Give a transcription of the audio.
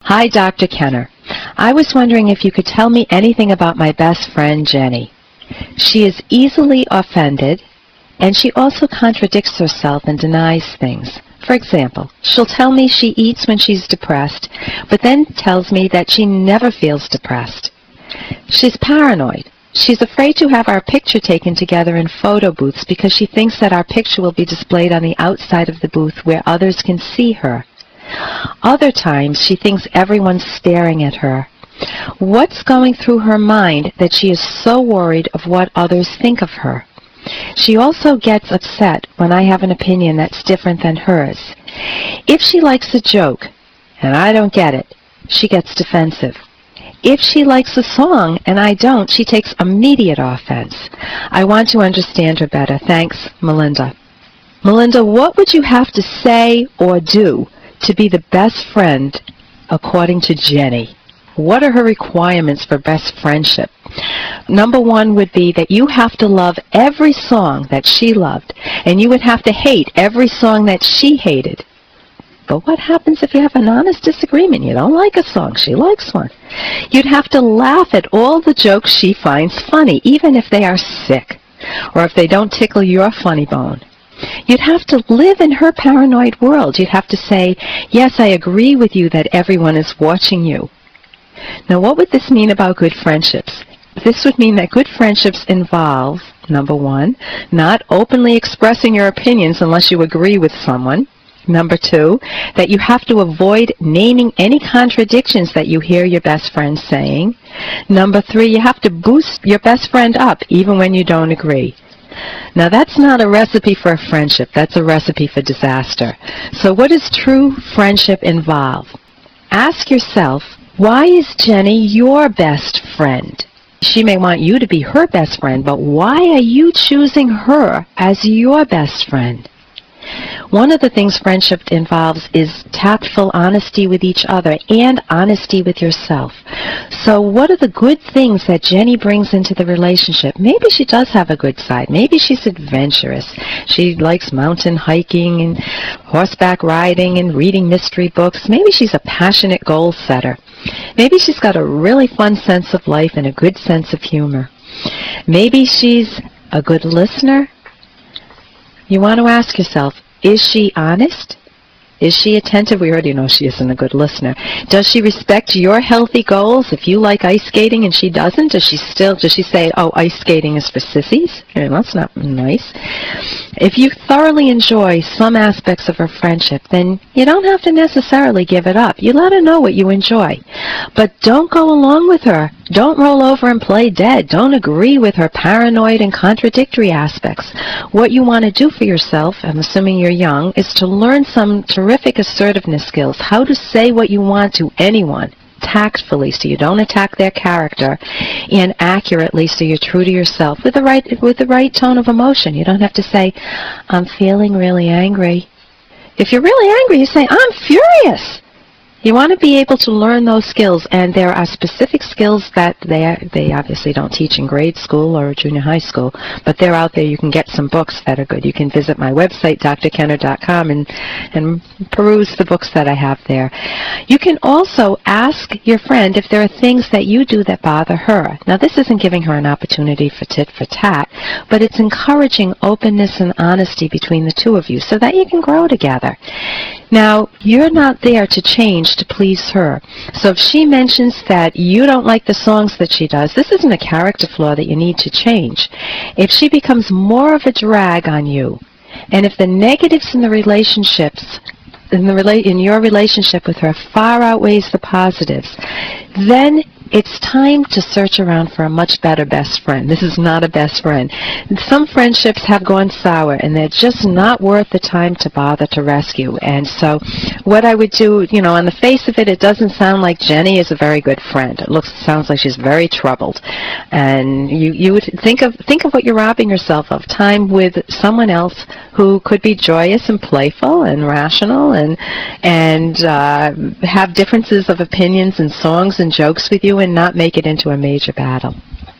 Hi, Dr. Kenner. I was wondering if you could tell me anything about my best friend, Jenny. She is easily offended, and she also contradicts herself and denies things. For example, she'll tell me she eats when she's depressed, but then tells me that she never feels depressed. She's paranoid. She's afraid to have our picture taken together in photo booths because she thinks that our picture will be displayed on the outside of the booth where others can see her. Other times, she thinks everyone's staring at her. What's going through her mind that she is so worried of what others think of her? She also gets upset when I have an opinion that's different than hers. If she likes a joke, and I don't get it, she gets defensive. If she likes a song and I don't, she takes immediate offense. I want to understand her better. Thanks, Melinda. Melinda, what would you have to say or do to be the best friend according to Jenny? What are her requirements for best friendship? Number one would be that you have to love every song that she loved, and you would have to hate every song that she hated. But what happens if you have an honest disagreement? You don't like a song, she likes one. You'd have to laugh at all the jokes she finds funny, even if they are sick, or if they don't tickle your funny bone. You'd have to live in her paranoid world. You'd have to say, yes, I agree with you that everyone is watching you. Now, what would this mean about good friendships? This would mean that good friendships involve, number one, not openly expressing your opinions unless you agree with someone. Number two, that you have to avoid naming any contradictions that you hear your best friend saying. Number three, you have to boost your best friend up even when you don't agree. Now, that's not a recipe for a friendship. That's a recipe for disaster. So what does true friendship involve? Ask yourself, why is Jenny your best friend? She may want you to be her best friend, but why are you choosing her as your best friend? One of the things friendship involves is tactful honesty with each other and honesty with yourself. So what are the good things that Jenny brings into the relationship? Maybe she does have a good side. Maybe she's adventurous. She likes mountain hiking and horseback riding and reading mystery books. Maybe she's a passionate goal setter. Maybe she's got a really fun sense of life and a good sense of humor. Maybe she's a good listener. You want to ask yourself, is she honest? Is she attentive? We already know she isn't a good listener. Does she respect your healthy goals? If you like ice skating and she doesn't, does she say, oh, ice skating is for sissies? That's not nice. If you thoroughly enjoy some aspects of her friendship, then you don't have to necessarily give it up. You let her know what you enjoy. But don't go along with her. Don't roll over and play dead. Don't agree with her paranoid and contradictory aspects. What you want to do for yourself, I'm assuming you're young, is to learn some terrific assertiveness skills, how to say what you want to anyone tactfully so you don't attack their character, and accurately so you're true to yourself with the right tone of emotion. You don't have to say, I'm feeling really angry. If you're really angry, you say, I'm furious. You want to be able to learn those skills, and there are specific skills that they obviously don't teach in grade school or junior high school, but they're out there. You can get some books that are good. You can visit my website, drkenner.com, and peruse the books that I have there. You can also ask your friend if there are things that you do that bother her. Now, this isn't giving her an opportunity for tit for tat, but it's encouraging openness and honesty between the two of you so that you can grow together. Now, you're not there to change to please her. So if she mentions that you don't like the songs that she does, this isn't a character flaw that you need to change. If she becomes more of a drag on you, and if the negatives in the relationships, in your relationship with her far outweighs the positives, then it's time to search around for a much better best friend. This is not a best friend. Some friendships have gone sour, and they're just not worth the time to bother to rescue. And so what I would do, on the face of it, it doesn't sound like Jenny is a very good friend. It sounds like she's very troubled. And you would think of what you're robbing yourself of, time with someone else who could be joyous and playful and rational and have differences of opinions and songs and jokes with you, and not make it into a major battle.